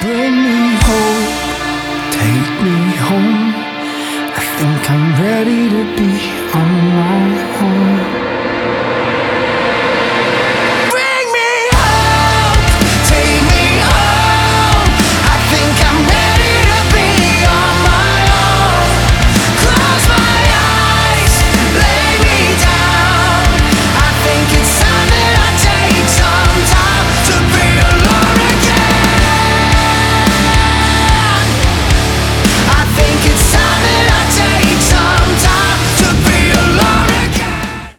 Bring me hope, take me home. I think I'm ready to be on my own.